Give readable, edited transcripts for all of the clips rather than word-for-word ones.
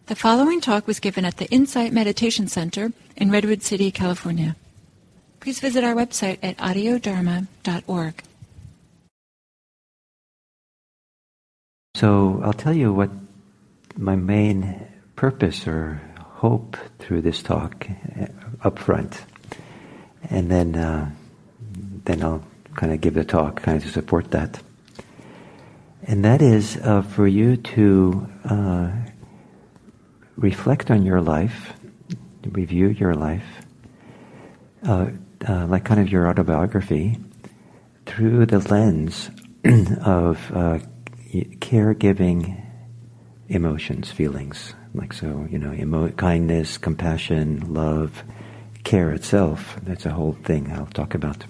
The following talk was given at the Insight Meditation Center in Redwood City, California. Please visit our website at audiodharma.org. So I'll tell you what my main purpose or hope through this talk up front, and then I'll kind of give the talk kind of to support that. And that is for you to reflect on your life, review your life, like kind of your autobiography, through the lens of caregiving emotions, feelings. Like so, kindness, compassion, love, care itself. That's a whole thing I'll talk about.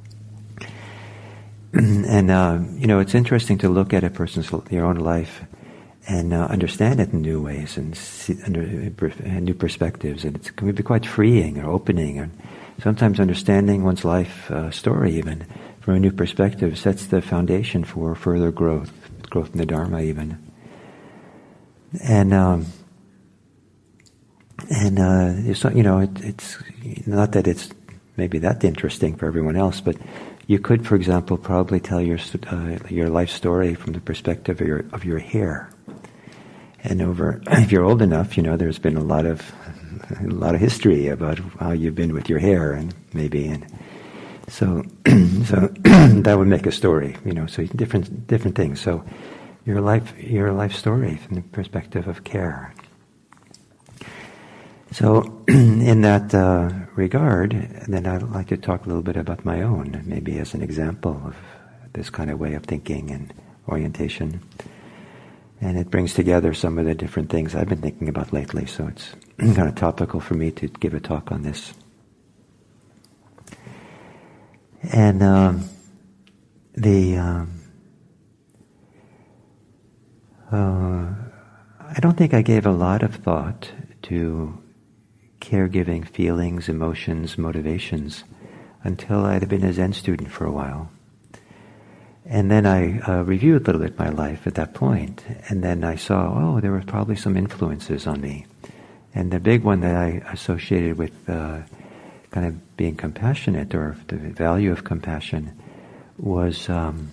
And, it's interesting to look at your own life and understand it in new ways and see new perspectives. And it can be quite freeing or opening. And sometimes understanding one's life story even from a new perspective sets the foundation for further growth in the Dharma even. And it's not that it's maybe that interesting for everyone else, but you could, for example, probably tell your life story from the perspective of your hair. And if you're old enough, there's been a lot of history about how you've been with your hair, and so that would make a story. So different things. So your life story from the perspective of care. So in that regard, then I'd like to talk a little bit about my own, maybe as an example of this kind of way of thinking and orientation. And it brings together some of the different things I've been thinking about lately, so it's kind of topical for me to give a talk on this. And I don't think I gave a lot of thought to caregiving feelings, emotions, motivations until I had been a Zen student for a while. And then I reviewed a little bit my life at that point, and then I saw, there were probably some influences on me. And the big one that I associated with kind of being compassionate, or the value of compassion, was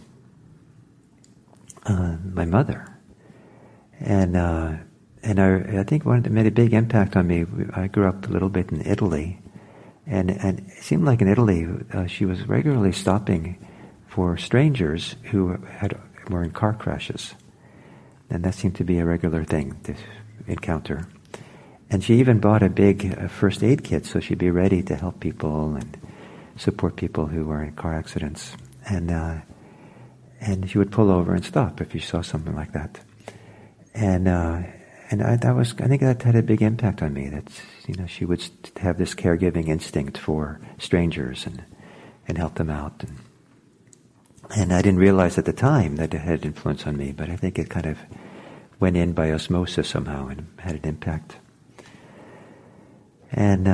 my mother. And I think one that made a big impact on me, I grew up a little bit in Italy, and it seemed like in Italy she was regularly stopping for strangers who were in car crashes. And that seemed to be a regular thing to encounter. And she even bought a big first aid kit so she'd be ready to help people and support people who were in car accidents. And she would pull over and stop if you saw something like that. I think that had a big impact on me. That she would have this caregiving instinct for strangers and help them out. And I didn't realize at the time that it had influence on me, but I think it kind of went in by osmosis somehow and had an impact. And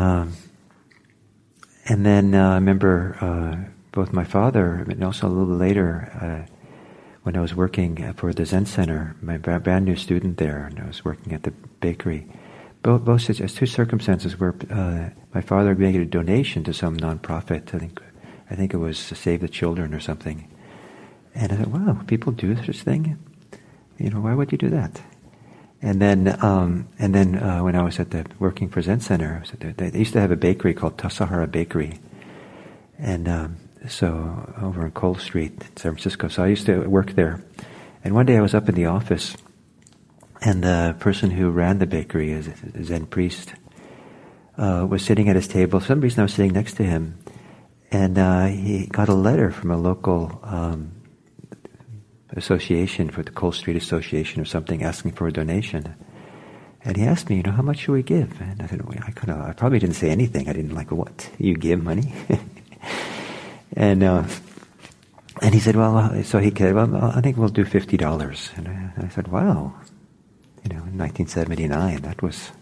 then I remember both my father and also a little later when I was working for the Zen Center, my brand new student there, and I was working at the bakery. Both as two circumstances where my father made a donation to some nonprofit. I think it was to Save the Children or something. And I thought, wow, people do such thing? Why would you do that? And then when I was working for Zen Center, they used to have a bakery called Tassajara Bakery. And so over on Cole Street in San Francisco. So I used to work there. And one day I was up in the office, and the person who ran the bakery, a Zen priest, was sitting at his table. For some reason I was sitting next to him, and he got a letter from a local association, for the Cole Street Association or something, asking for a donation. And he asked me, how much should we give? And I said, I probably didn't say anything. I didn't what? You give money? And he said, I think we'll do $50. And I said, wow. In 1979, that was...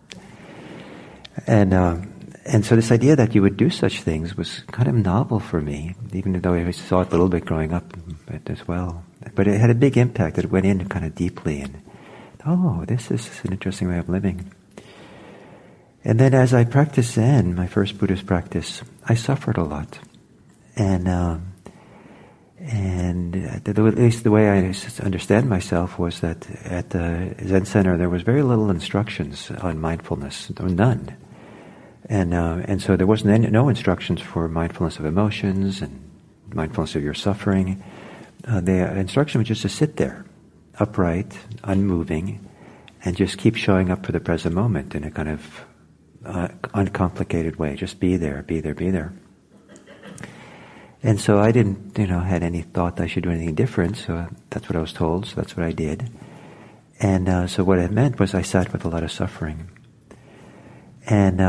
And so this idea that you would do such things was kind of novel for me, even though I saw it a little bit growing up as well. But it had a big impact. It went in kind of deeply, and oh, this is an interesting way of living. And then as I practiced Zen, my first Buddhist practice, I suffered a lot. And at least the way I understand myself was that at the Zen Center there was very little instructions on mindfulness, or none. And so there wasn't no instructions for mindfulness of emotions and mindfulness of your suffering. The instruction was just to sit there, upright, unmoving, and just keep showing up for the present moment in a kind of uncomplicated way. Just be there, be there, be there. And so I didn't, had any thought I should do anything different, so that's what I was told, so that's what I did. And so what it meant was I sat with a lot of suffering. And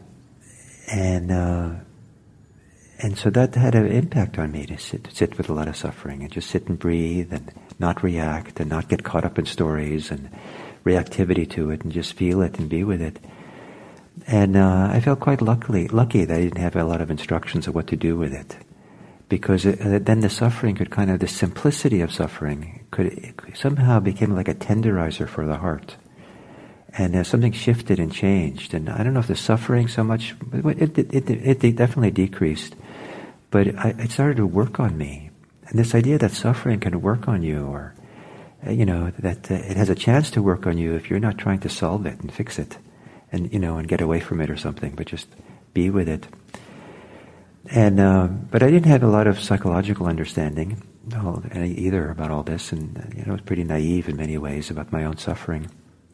so that had an impact on me, to sit with a lot of suffering and just sit and breathe and not react and not get caught up in stories and reactivity to it and just feel it and be with it. And I felt quite lucky that I didn't have a lot of instructions of what to do with it. Because then the suffering could the simplicity of suffering could somehow became like a tenderizer for the heart. And something shifted and changed. And I don't know if the suffering so much, it definitely decreased. But it started to work on me. And this idea that suffering can work on you, or, that it has a chance to work on you if you're not trying to solve it and fix it. And, and get away from it or something, but just be with it. And but I didn't have a lot of psychological understanding either about all this, and I was pretty naive in many ways about my own suffering.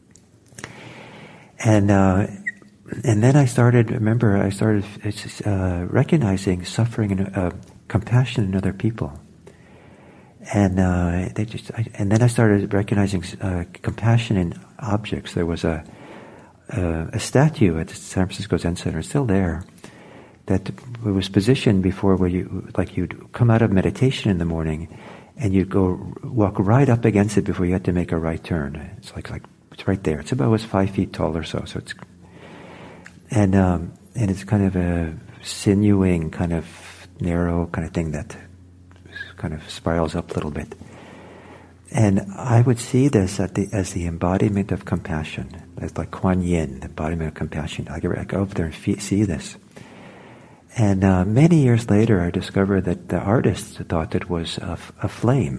And then I started recognizing suffering and compassion in other people. And then I started recognizing compassion in objects. There was a statue at the San Francisco Zen Center, it's still there, that was positioned before where you'd come out of meditation in the morning and you'd walk right up against it before you had to make a right turn. It's like it's right there. It was 5 feet tall or so. So it's and it's kind of a sinuing, kind of narrow kind of thing that kind of spirals up a little bit. And I would see this as the embodiment of compassion. It's like Kuan Yin, the embodiment of compassion. I go over there and see this. And many years later, I discovered that the artist thought it was a flame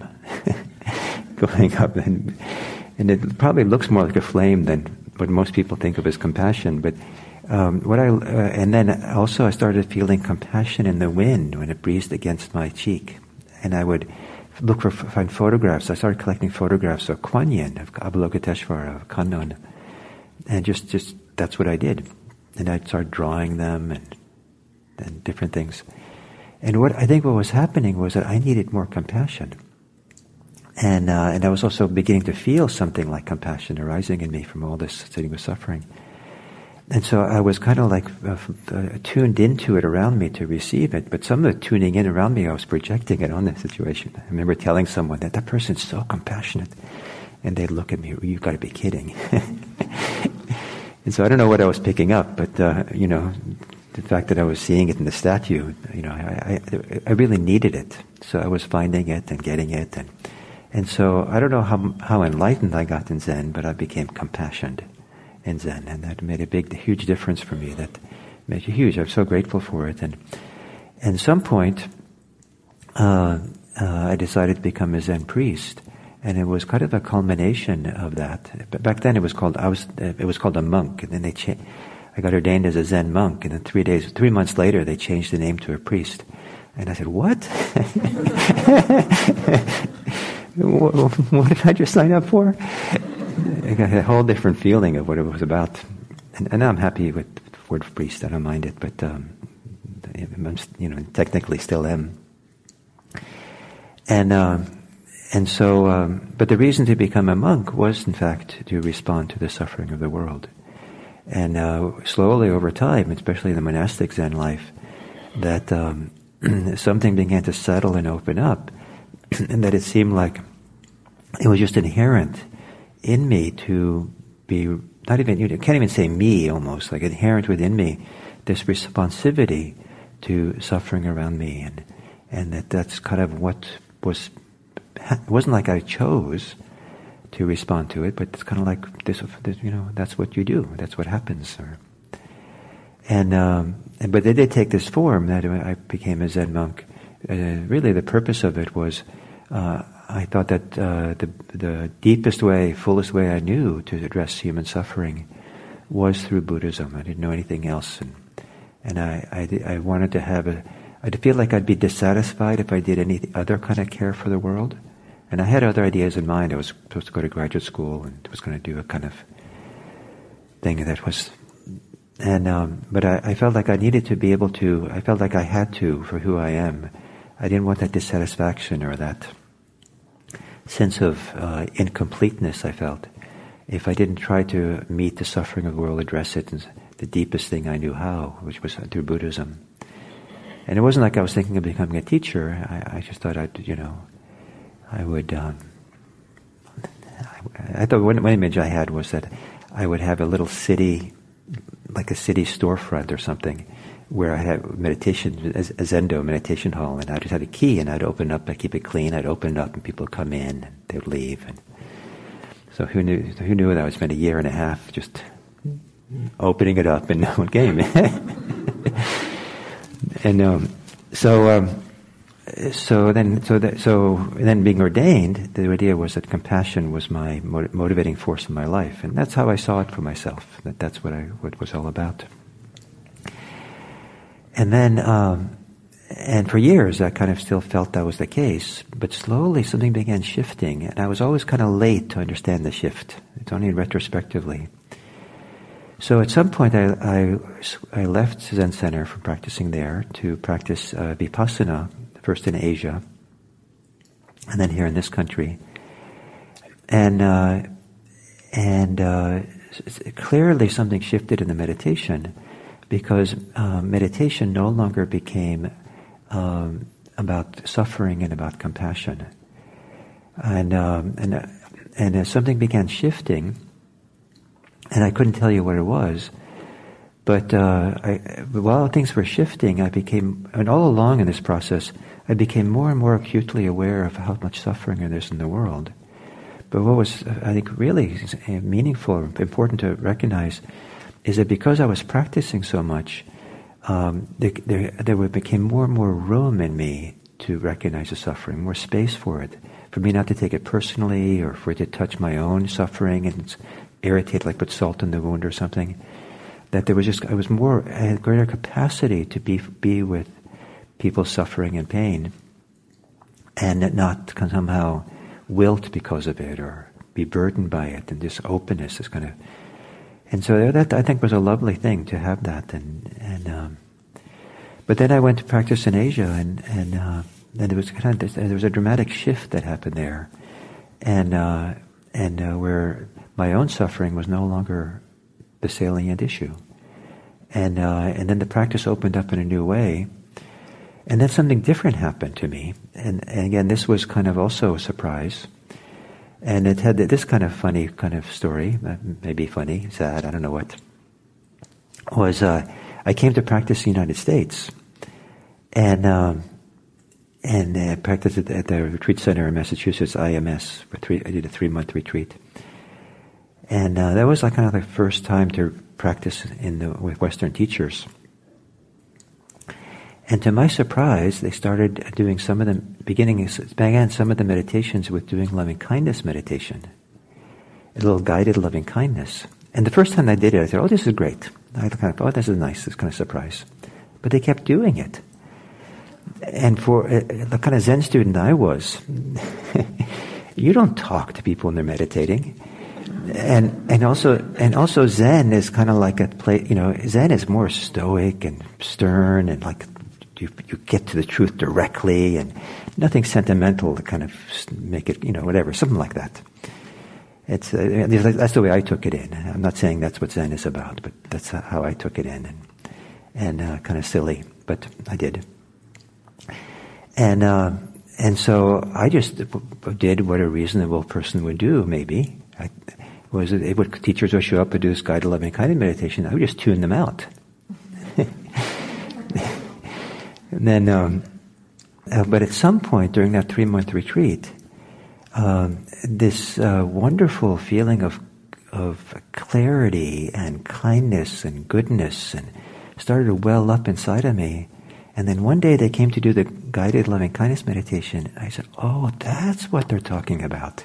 going up, and it probably looks more like a flame than what most people think of as compassion. But and then also I started feeling compassion in the wind when it breezed against my cheek, and I would find photographs. I started collecting photographs of Kuan Yin, of Avalokiteshvara, of Kannon, and just that's what I did. And I'd start drawing them and different things. And what was happening was that I needed more compassion. And I was also beginning to feel something like compassion arising in me from all this sitting with suffering. And so I was kind of like tuned into it around me to receive it, but some of the tuning in around me, I was projecting it on the situation. I remember telling someone that person's so compassionate. And they'd look at me, you've got to be kidding. And so I don't know what I was picking up, but, the fact that I was seeing it in the statue, I really needed it. So I was finding it and getting it. And so I don't know how enlightened I got in Zen, but I became compassionate in Zen. And that made a huge difference for me. That made it huge. I'm so grateful for it. And at some point, I decided to become a Zen priest. And it was kind of a culmination of that. But back then it was called a monk. And then I got ordained as a Zen monk, and then 3 months later, they changed the name to a priest. And I said, what? What did I just sign up for? I got a whole different feeling of what it was about. And now I'm happy with the word priest. I don't mind it, but I'm technically still am. And so, but the reason to become a monk was, in fact, to respond to the suffering of the world. And slowly over time, especially in the monastic Zen life, that something began to settle and open up, and that it seemed like it was just inherent in me to be, not even, you can't even say me almost, like inherent within me, this responsivity to suffering around me, and that's kind of what was, it wasn't like I chose to respond to it, but it's kind of like this, that's what you do. That's what happens. But they did take this form that I became a Zen monk. Really, the purpose of it was, I thought that the deepest way, fullest way I knew to address human suffering was through Buddhism. I didn't know anything else, and I wanted to have I'd feel like I'd be dissatisfied if I did any other kind of care for the world. And I had other ideas in mind. I was supposed to go to graduate school and was going to do a kind of thing that was... But I felt like I needed to be able to... I felt like I had to, for who I am. I didn't want that dissatisfaction or that sense of incompleteness I felt if I didn't try to meet the suffering of the world, address it, and the deepest thing I knew how, which was through Buddhism. And it wasn't like I was thinking of becoming a teacher. I just thought I would... I thought one image I had was that I would have a little city, like a city storefront or something, where I had meditation, a Zendo meditation hall, and I just had a key, and I'd open it up, I'd keep it clean, I'd open it up, and people would come in, and they would leave. And so who knew that I would spend a year and a half just opening it up and no one came. And so then being ordained, the idea was that compassion was my motivating force in my life, and that's how I saw it for myself. That's what it was all about. And then, and for years, I kind of still felt that was the case, but slowly something began shifting, and I was always kind of late to understand the shift. It's only retrospectively. So at some point, I left Zen Center from practicing there to practice Vipassana, first in Asia, and then here in this country. And clearly something shifted in the meditation, because meditation no longer became about suffering and about compassion. And as something began shifting, and I couldn't tell you what it was, but while things were shifting, and all along in this process, I became more and more acutely aware of how much suffering there is in the world. But what was, I think, really meaningful or important to recognize is that because I was practicing so much, there became more and more room in me to recognize the suffering, more space for it, for me not to take it personally or for it to touch my own suffering and irritate, like put salt in the wound or something. That I had greater capacity to be with people's suffering and pain, and not somehow wilt because of it or be burdened by it, and this openness, this kind of. And so that I think was a lovely thing to have that, but then I went to practice in Asia, and there was a dramatic shift that happened there, and where my own suffering was no longer the salient issue, and then the practice opened up in a new way, and then something different happened to me, and again this was kind of also a surprise, and it had this kind of funny kind of story, maybe funny, sad, I don't know what. Was I came to practice in the United States, and practiced at the retreat center in Massachusetts, IMS. I did a 3-month retreat, and that was like kind of the first time to practice with Western teachers. And to my surprise, they started doing began some of the meditations with doing loving kindness meditation, a little guided loving kindness. And the first time I did it, I thought, "Oh, this is great." I kind of thought, "Oh, this is nice." This kind of surprise, but they kept doing it. And for the kind of Zen student I was, you don't talk to people when they're meditating. And also Zen is kind of like a place, Zen is more stoic and stern, and like you get to the truth directly, and nothing sentimental to kind of make it, whatever, something like that. It's that's the way I took it in. I'm not saying that's what Zen is about, but that's how I took it in, and kind of silly, but I did. And so I just did what a reasonable person would do, maybe. Teachers would show up and do this guided loving kindness meditation. I would just tune them out. And then, but at some point during that 3-month retreat, this wonderful feeling of clarity and kindness and goodness, and started to well up inside of me. And then one day they came to do the guided loving kindness meditation. I said, "Oh, that's what they're talking about."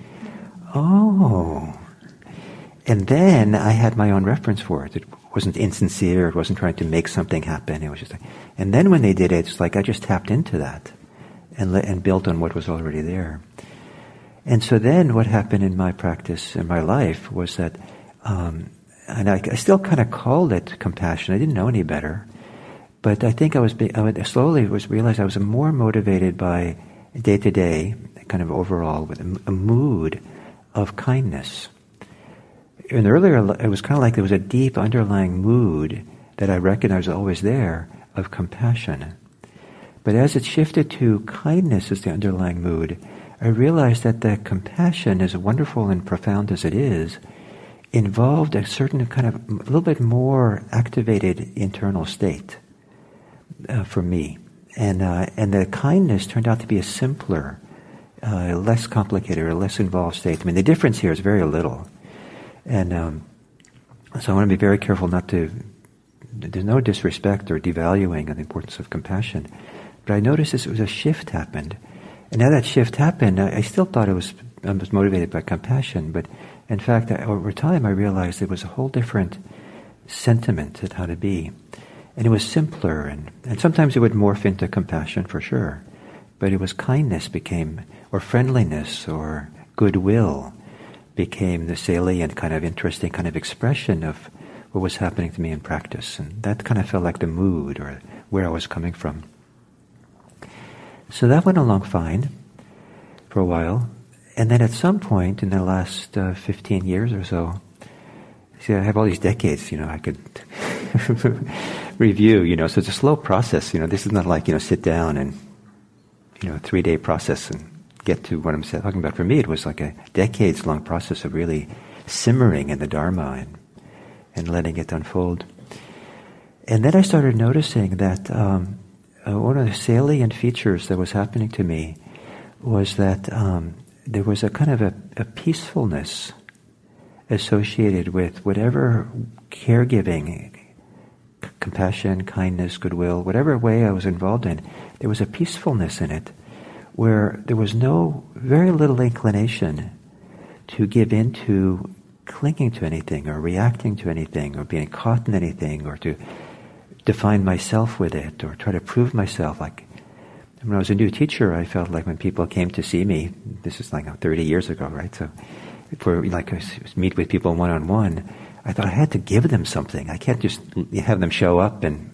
Oh. And then I had my own reference for it. It wasn't insincere. It wasn't trying to make something happen. It was just and then when they did it, it's like I just tapped into that and built on what was already there. And so then what happened in my practice, in my life, was that, and I still kind of called it compassion. I didn't know any better. But I think I slowly realized I was more motivated by day to day, kind of overall, with a mood of kindness. And earlier, it was kind of like there was a deep underlying mood that I recognized was always there of compassion. But as it shifted to kindness as the underlying mood, I realized that the compassion, as wonderful and profound as it is, involved a certain kind of a little bit more activated internal state for me. And the kindness turned out to be a simpler, less complicated or less involved state. I mean, the difference here is very little. And so I want to be very careful not to, there's no disrespect or devaluing of the importance of compassion. But I noticed this was a shift happened. And now that shift happened, I still thought I was motivated by compassion, but in fact, over time I realized it was a whole different sentiment at how to be. And it was simpler, and sometimes it would morph into compassion for sure. But it was kindness became, or friendliness, or goodwill became the salient kind of interesting kind of expression of what was happening to me in practice. And that kind of felt like the mood, or where I was coming from. So that went along fine for a while. And then at some point in the last 15 years or so, see, I have all these decades, I could review, so it's a slow process, this is not like, sit down and, a 3-day process and get to what I'm talking about. For me, it was like a decades-long process of really simmering in the Dharma and letting it unfold. And then I started noticing that one of the salient features that was happening to me was that there was a kind of a peacefulness associated with whatever caregiving, compassion, kindness, goodwill, whatever way I was involved in, there was a peacefulness in it where there was very little inclination to give in to clinging to anything or reacting to anything or being caught in anything or to define myself with it or try to prove myself. Like when I was a new teacher, I felt like when people came to see me, this is like 30 years ago, right? So for like I meet with people one-on-one, I thought I had to give them something. I can't just have them show up and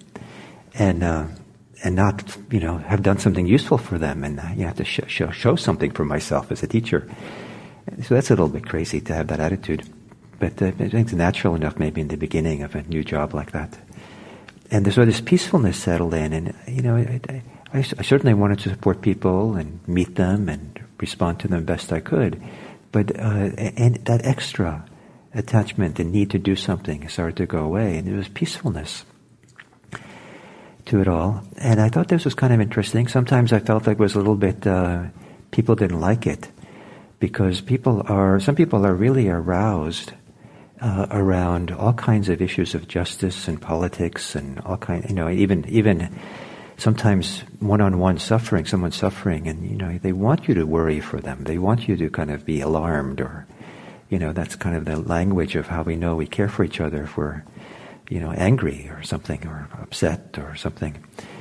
not, have done something useful for them, and you have to show something for myself as a teacher. So that's a little bit crazy to have that attitude, but I think it's natural enough maybe in the beginning of a new job like that. And so this peacefulness settled in, and I certainly wanted to support people and meet them and respond to them best I could, but and that extra attachment and need to do something started to go away, and there was peacefulness to it all. And I thought this was kind of interesting. Sometimes I felt like it was a little bit, people didn't like it, because some people are really aroused around all kinds of issues of justice and politics and all kinds, even sometimes one-on-one suffering, someone's suffering, and they want you to worry for them. They want you to kind of be alarmed, or that's kind of the language of how we know we care for each other if we're angry or something, or upset or something.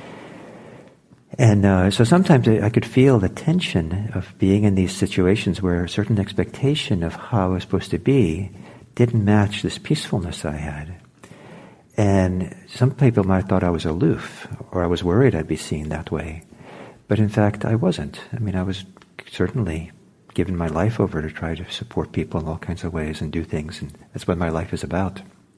And so sometimes I could feel the tension of being in these situations where a certain expectation of how I was supposed to be didn't match this peacefulness I had. And some people might have thought I was aloof, or I was worried I'd be seen that way. But in fact, I wasn't. I was certainly given my life over to try to support people in all kinds of ways and do things, and that's what my life is about.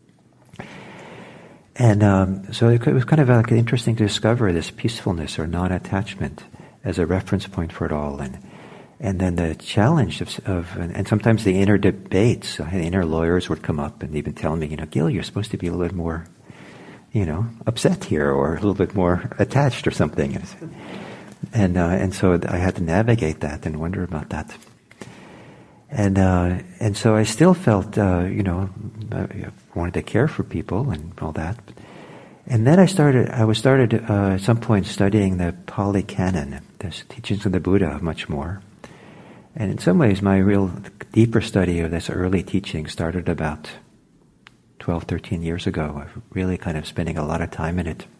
And so it was kind of like interesting to discover this peacefulness or non-attachment as a reference point for it all. And then the challenge of and sometimes the inner debates, inner lawyers would come up and even tell me, Gil, you're supposed to be a little bit more, upset here, or a little bit more attached or something. And so I had to navigate that and wonder about that. And so I still felt, I wanted to care for people and all that. And then I started at some point studying the Pali Canon, the teachings of the Buddha much more. And in some ways, my real deeper study of this early teaching started about 12, 13 years ago. I was really kind of spending a lot of time in it.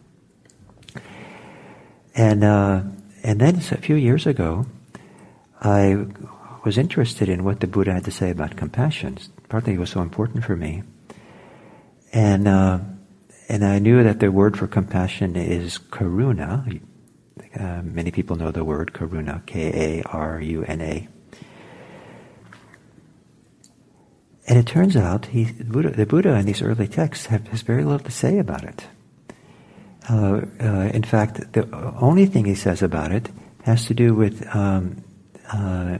And then a few years ago, I was interested in what the Buddha had to say about compassion. Partly it was so important for me. And I knew that the word for compassion is karuna. Many people know the word karuna, K-A-R-U-N-A. And it turns out the Buddha in these early texts has very little to say about it. In fact, the only thing he says about it has to do with about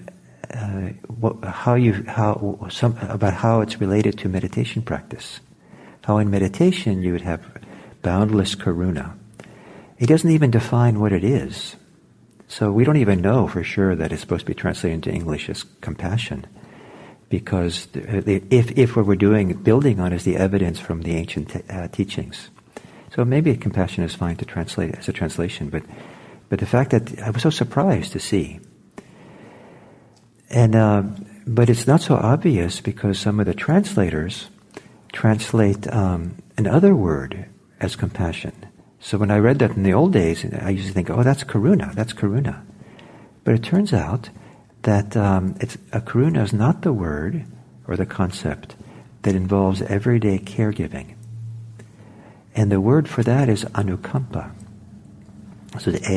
how it's related to meditation practice. How in meditation you would have boundless karuna. He doesn't even define what it is. So we don't even know for sure that it's supposed to be translated into English as compassion. Because if what we're building on is the evidence from the ancient teachings. So maybe compassion is fine to translate as a translation, but the fact that I was so surprised to see. But it's not so obvious because some of the translators translate another word as compassion. So when I read that in the old days, I used to think, oh, that's karuna. But it turns out that karuna is not the word or the concept that involves everyday caregiving. And the word for that is anukampa. So it's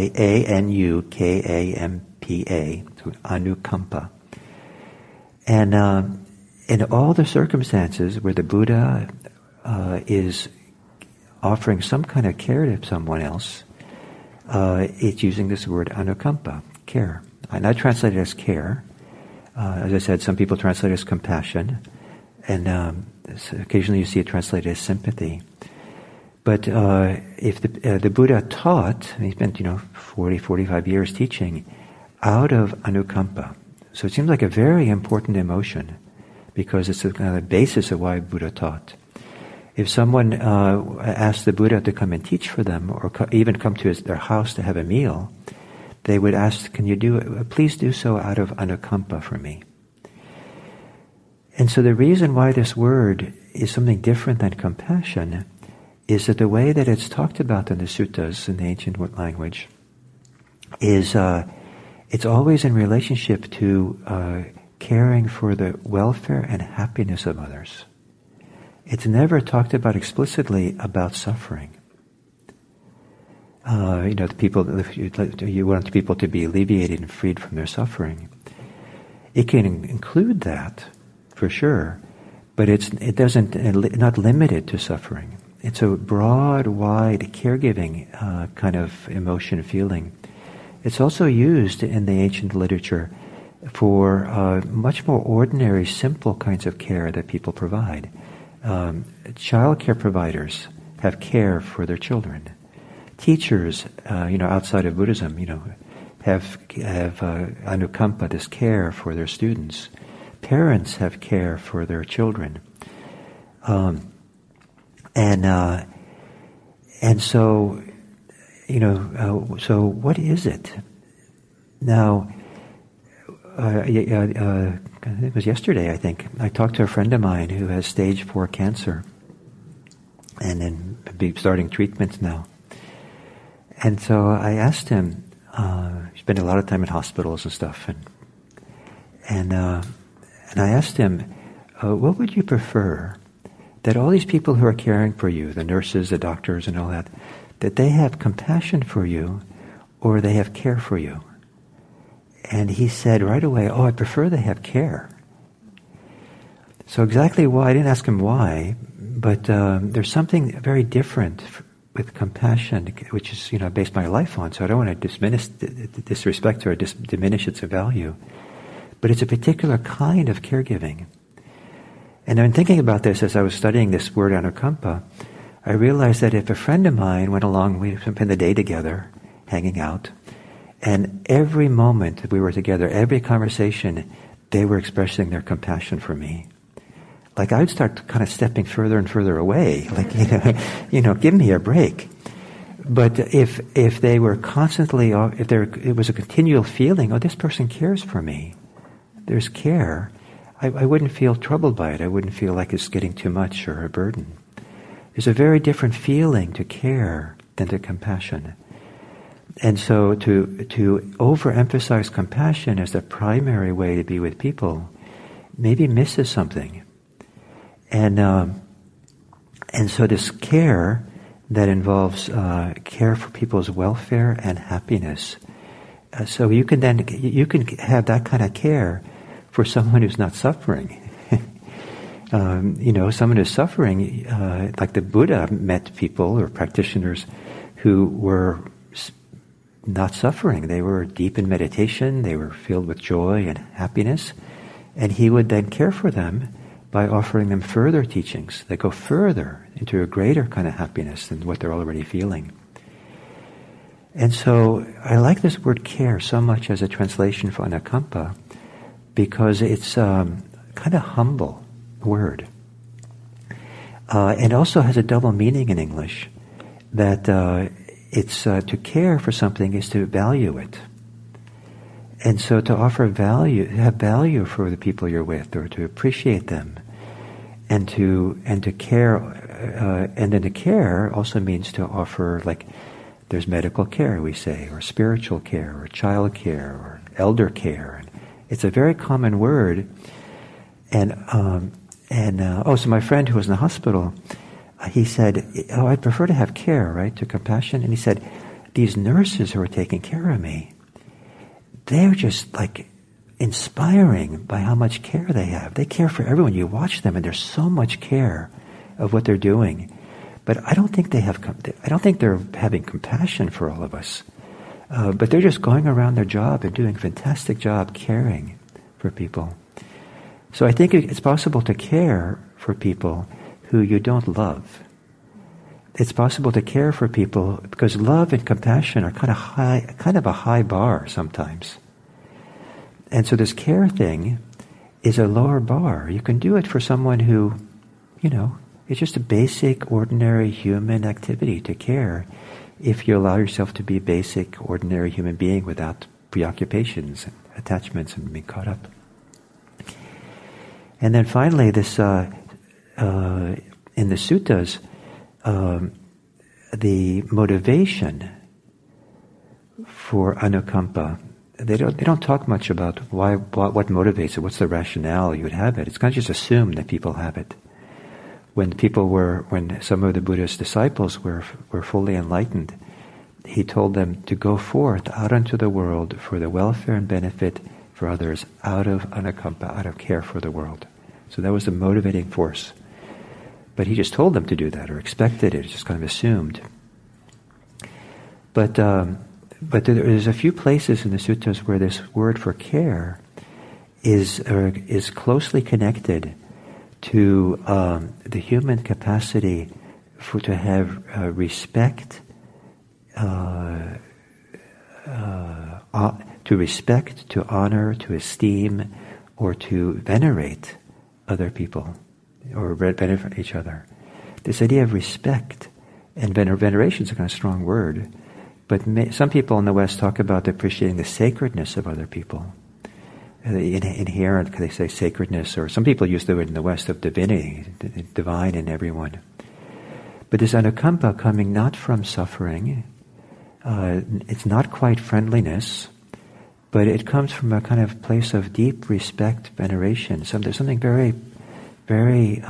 A-N-U-K-A-M-P-A, so anukampa. And in all the circumstances where the Buddha is offering some kind of care to someone else, it's using this word anukampa, care. And I translate it as care. As I said, some people translate it as compassion. And occasionally you see it translated as sympathy. But if the Buddha taught, and he spent 40, 45 years teaching, out of anukampa. So it seems like a very important emotion because it's the kind of the basis of why Buddha taught. If someone asked the Buddha to come and teach for them, or even come to their house to have a meal, they would ask, "Can you please do so out of anukampa for me?" And so the reason why this word is something different than compassion is that the way that it's talked about in the suttas in the ancient language is it's always in relationship to caring for the welfare and happiness of others. It's never talked about explicitly about suffering. You want people to be alleviated and freed from their suffering. It can include that, for sure, but it doesn't, not limited to suffering. It's a broad, wide, caregiving kind of emotion, feeling. It's also used in the ancient literature for much more ordinary, simple kinds of care that people provide. Child care providers have care for their children. Teachers, outside of Buddhism, have anukampa, this care for their students. Parents have care for their children. So what is it? Now, it was yesterday, I think, I talked to a friend of mine who has stage 4 cancer and then be starting treatments now. And so I asked him, he spent a lot of time in hospitals and stuff, and I asked him, what would you prefer? That all these people who are caring for you, the nurses, the doctors and all that they have compassion for you or they have care for you? And he said right away, I prefer they have care. So exactly why, I didn't ask him why, but there's something very different with compassion, which is based my life on, so I don't want to disrespect or diminish its value. But it's a particular kind of caregiving. And in thinking about this as I was studying this word anukampa, I realized that if a friend of mine went along, we spent the day together, hanging out, and every moment that we were together, every conversation they were expressing their compassion for me. Like I would start kind of stepping further and further away, like, give me a break. But if they were constantly, it was a continual feeling, oh, this person cares for me, there's care, I wouldn't feel troubled by it. I wouldn't feel like it's getting too much or a burden. There's a very different feeling to care than to compassion. And so to overemphasize compassion as the primary way to be with people maybe misses something. And so this care that involves care for people's welfare and happiness. So you can have that kind of care for someone who's not suffering. Someone who's suffering, like the Buddha met people or practitioners who were not suffering. They were deep in meditation, they were filled with joy and happiness, and he would then care for them by offering them further teachings that go further into a greater kind of happiness than what they're already feeling. And so I like this word care so much as a translation for anukampa because it's kind of humble word. And also has a double meaning in English, that it's to care for something is to value it. And so to offer value, have value for the people you're with, or to appreciate them, and to care, and then to care also means to offer, like, there's medical care, we say, or spiritual care, or child care, or elder care. It's a very common word. So my friend who was in the hospital, he said, I'd prefer to have care, right, to compassion. And he said, these nurses who are taking care of me, they're just like inspiring by how much care they have. They care for everyone. You watch them and there's so much care of what they're doing. But I don't think they're having compassion for all of us. But they're just going around their job and doing a fantastic job caring for people. So I think it's possible to care for people who you don't love. It's possible to care for people because love and compassion are kind of a high bar sometimes. And so this care thing is a lower bar. You can do it for someone who, it's just a basic, ordinary human activity to care if you allow yourself to be a basic, ordinary human being without preoccupations and attachments and being caught up. And then finally, this in the suttas, the motivation for anukampa, they don't talk much about what motivates it, what's the rationale you would have it. It's kind of just assumed that people have it. When some of the Buddha's disciples were fully enlightened, he told them to go forth out into the world for the welfare and benefit for others out of anukampa, out of care for the world. So that was the motivating force. But he just told them to do that, or expected it, just kind of assumed. But there's a few places in the suttas where this word for care is closely connected to the human capacity to have respect, to honor, to esteem, or to venerate other people, or benefit each other. This idea of respect and veneration is a kind of strong word, but some people in the West talk about appreciating the sacredness of other people. The inherent, they say, sacredness, or some people use the word in the West of divinity, divine in everyone. But this anukampa coming not from suffering, it's not quite friendliness, but it comes from a kind of place of deep respect, veneration. There's something very, very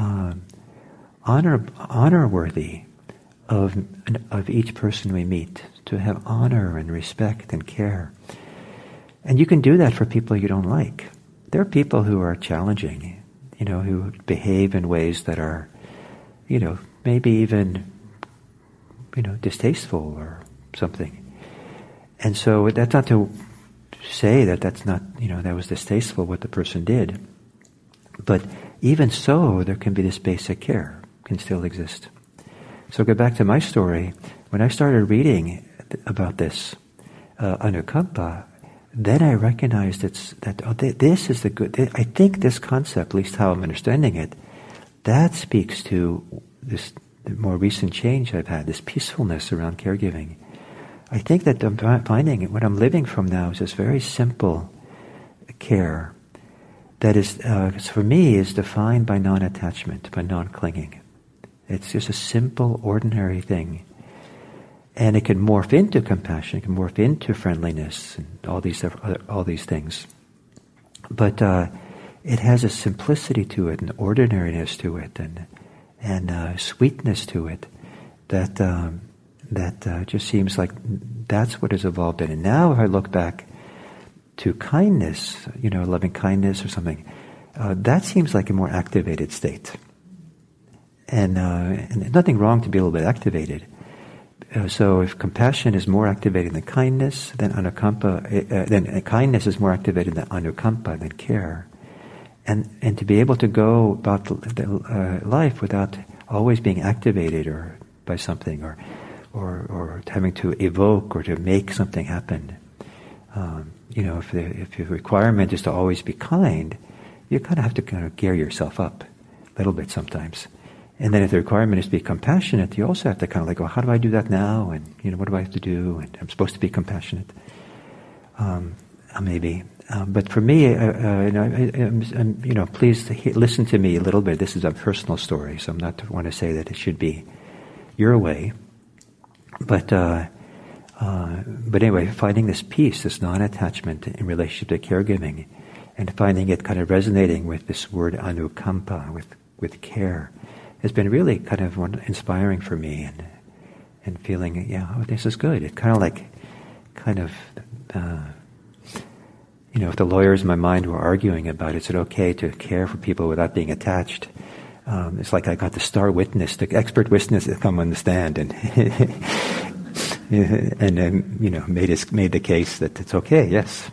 honor-worthy of each person we meet, to have honor and respect and care. And you can do that for people you don't like. There are people who are challenging, who behave in ways that are, maybe even, distasteful or something. And so that's not to say that's not, that was distasteful what the person did. But even so, there can be this basic care, can still exist. So go back to my story. When I started reading about this anukampa, then I recognized this is the good. I think this concept, at least how I'm understanding it, that speaks to the more recent change I've had, this peacefulness around caregiving. I think that I'm finding what I'm living from now is this very simple care that is, for me, is defined by non-attachment, by non-clinging. It's just a simple, ordinary thing. And it can morph into compassion, it can morph into friendliness, and all these things. But it has a simplicity to it, an ordinariness to it, and sweetness to it that just seems like that's what has evolved in. And now if I look back to kindness, loving kindness or something, that seems like a more activated state. And nothing wrong to be a little bit activated. So if compassion is more activated than kindness, then anukampa, then kindness is more activated than anukampa, than care. And to be able to go about life without always being activated or by something or having to evoke or to make something happen. If the requirement is to always be kind, you kind of have to kind of gear yourself up a little bit sometimes. And then if the requirement is to be compassionate, you also have to kind of like, well, how do I do that now? And, what do I have to do? And I'm supposed to be compassionate. Maybe. But for me, please listen to me a little bit. This is a personal story, so I'm not want to say that it should be your way. But anyway, finding this peace, this non-attachment in relationship to caregiving, and finding it kind of resonating with this word anukampa, with care, has been really kind of inspiring for me, and feeling, this is good. It if the lawyers in my mind were arguing about is it okay to care for people without being attached, it's like I got the star witness, the expert witness to come on the stand and made the case that it's okay. Yes.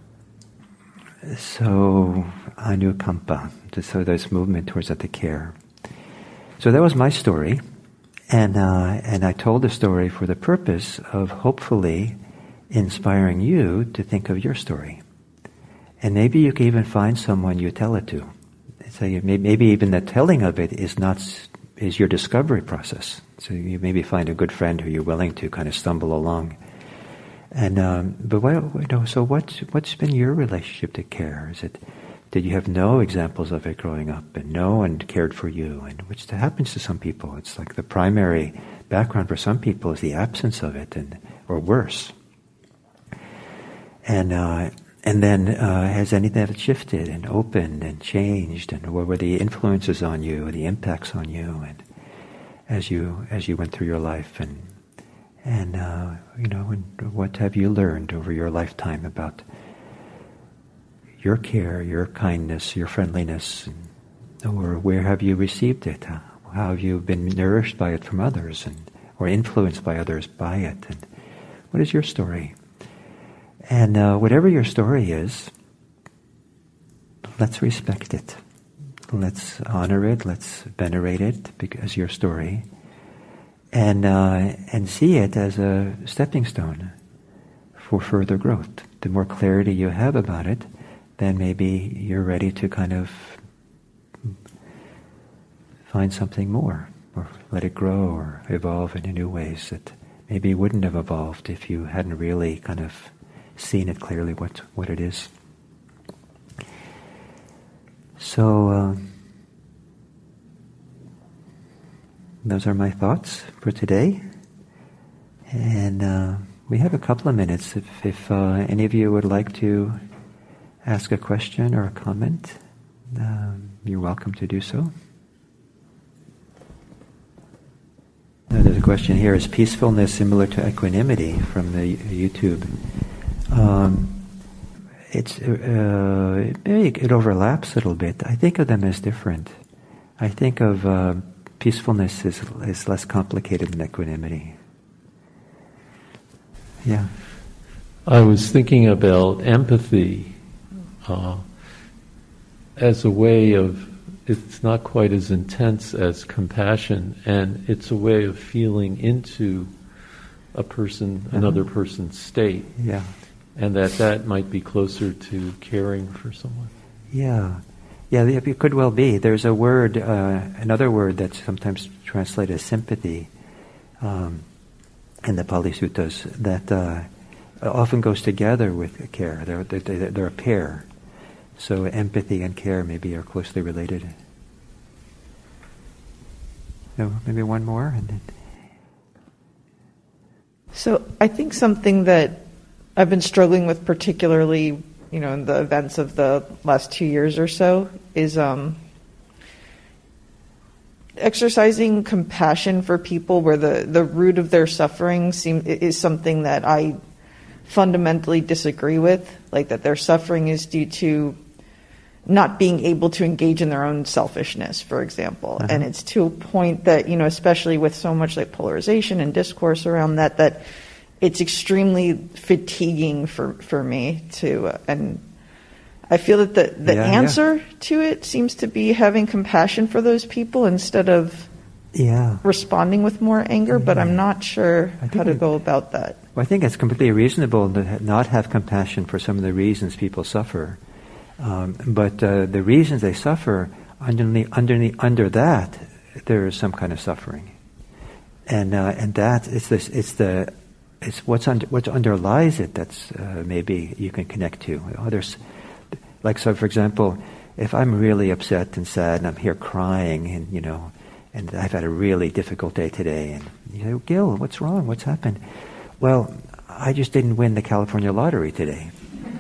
So anukampa, so there's movement towards that, the care. So that was my story, and I told the story for the purpose of hopefully inspiring you to think of your story. And maybe you can even find someone you tell it to. So maybe even the telling of it is your discovery process. So you maybe find a good friend who you're willing to kind of stumble along. And so what's been your relationship to care? Did you have no examples of it growing up, and no one cared for you? And which happens to some people. It's like the primary background for some people is the absence of it, or worse. And then has anything that shifted and opened and changed, and what were the influences on you, the impacts on you, and as you went through your life, and what have you learned over your lifetime about your care, your kindness, your friendliness, or where have you received it? How have you been nourished by it from others, or influenced by others by it? And what is your story? And whatever your story is, let's respect it. Let's honor it. Let's venerate it as your story, and see it as a stepping stone for further growth. The more clarity you have about it, then maybe you're ready to kind of find something more, or let it grow, or evolve in new ways that maybe wouldn't have evolved if you hadn't really kind of seen it clearly what it is. So those are my thoughts for today, and we have a couple of minutes if any of you would like to ask a question or a comment. You're welcome to do so. There's a question here: is peacefulness similar to equanimity, from the YouTube? It overlaps a little bit. I think of them as different. I think of peacefulness is less complicated than equanimity. Yeah. I was thinking about empathy as a way of, it's not quite as intense as compassion, and it's a way of feeling into another person's state. Yeah. and that might be closer to caring for someone. Yeah. Yeah, it could well be. There's a word, another word that's sometimes translated as sympathy in the Pali Suttas that often goes together with care. They're a pair. So empathy and care maybe are closely related. So maybe one more, and then. So I think something that I've been struggling with, particularly, in the events of the last 2 years or so, is exercising compassion for people where the root of their suffering is something that I fundamentally disagree with, like that their suffering is due to not being able to engage in their own selfishness, for example. Uh-huh. And it's to a point that, especially with so much like polarization and discourse around that it's extremely fatiguing for me to, and I feel that the answer to it seems to be having compassion for those people instead of responding with more anger, but I'm not sure how to go about that. Well, I think it's completely reasonable to not have compassion for some of the reasons people suffer. But the reasons they suffer, under that, there is some kind of suffering, and that it's what underlies it that's maybe you can connect to. There's, so for example, if I'm really upset and sad and I'm here crying and I've had a really difficult day today, and you say, Gil, what's wrong? What's happened? Well, I just didn't win the California lottery today.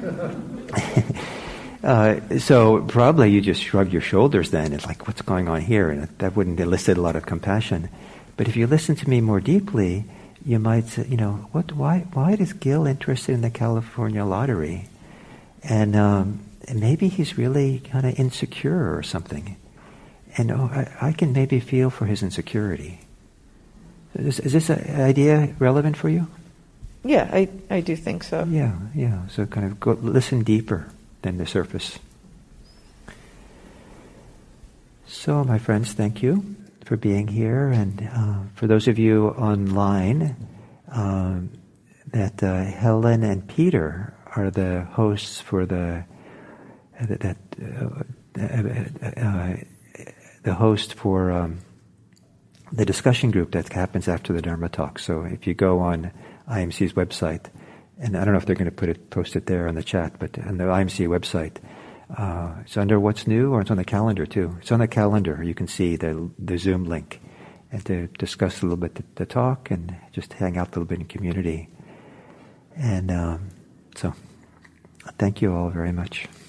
So probably you just shrug your shoulders then. It's like, what's going on here? And that wouldn't elicit a lot of compassion. But if you listen to me more deeply, you might say, why is Gil interested in the California lottery? And maybe he's really kind of insecure or something. And I can maybe feel for his insecurity. Is this idea relevant for you? Yeah, I do think so. Yeah. So kind of listen deeper than the surface. So, my friends, thank you for being here, and for those of you online, that Helen and Peter are the hosts for the host for the discussion group that happens after the Dharma talk. So, if you go on IMC's website. And I don't know if they're going to post it there on the chat, but on the IMC website, it's under What's New, or it's on the calendar too. It's on the calendar. You can see the Zoom link, and to discuss a little bit the talk and just hang out a little bit in community. And so, thank you all very much.